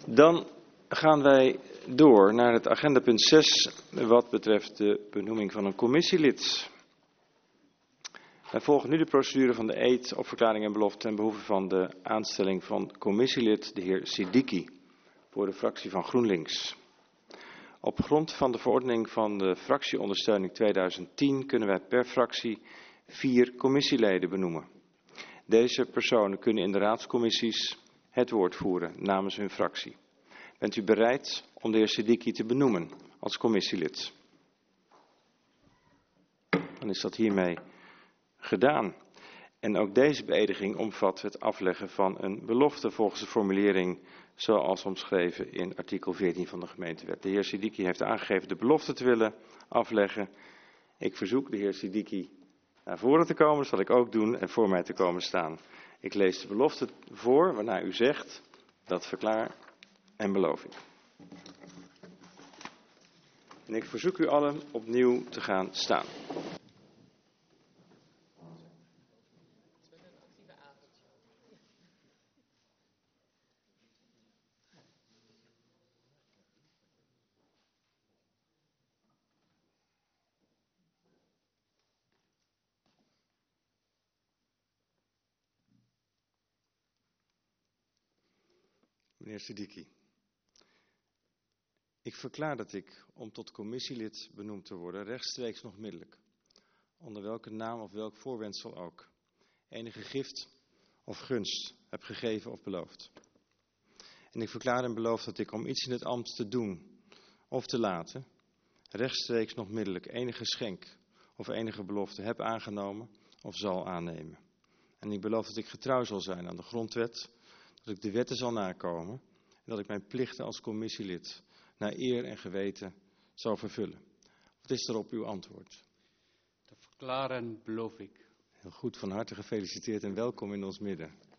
Dan gaan wij door naar het agendapunt 6, wat betreft de benoeming van een commissielid. Wij volgen nu de procedure van de eed op verklaring en belofte ten behoeve van de aanstelling van commissielid, de heer Siddiqui, voor de fractie van GroenLinks. Op grond van de verordening van de fractieondersteuning 2010 kunnen wij per fractie 4 commissieleden benoemen. Deze personen kunnen in de raadscommissies het woord voeren namens hun fractie. Bent u bereid om de heer Siddiqui te benoemen als commissielid? Dan is dat hiermee gedaan. En ook deze beëdiging omvat het afleggen van een belofte volgens de formulering zoals omschreven in artikel 14 van de gemeentewet. De heer Siddiqui heeft aangegeven de belofte te willen afleggen. Ik verzoek de heer Siddiqui naar voren te komen, dat zal ik ook doen, en voor mij te komen staan. Ik lees de belofte voor, waarna u zegt, dat verklaar en beloof ik. En ik verzoek u allen opnieuw te gaan staan. Meneer Siddiqui, ik verklaar dat ik, om tot commissielid benoemd te worden, rechtstreeks nog middelijk, onder welke naam of welk voorwendsel ook, enige gift of gunst heb gegeven of beloofd. En ik verklaar en beloof dat ik om iets in het ambt te doen of te laten, rechtstreeks nog middelijk enige schenk of enige belofte heb aangenomen of zal aannemen. En ik beloof dat ik getrouw zal zijn aan de grondwet, dat ik de wetten zal nakomen en dat ik mijn plichten als commissielid naar eer en geweten zal vervullen. Wat is daarop uw antwoord? Te verklaren beloof ik. Heel goed, van harte gefeliciteerd en welkom in ons midden.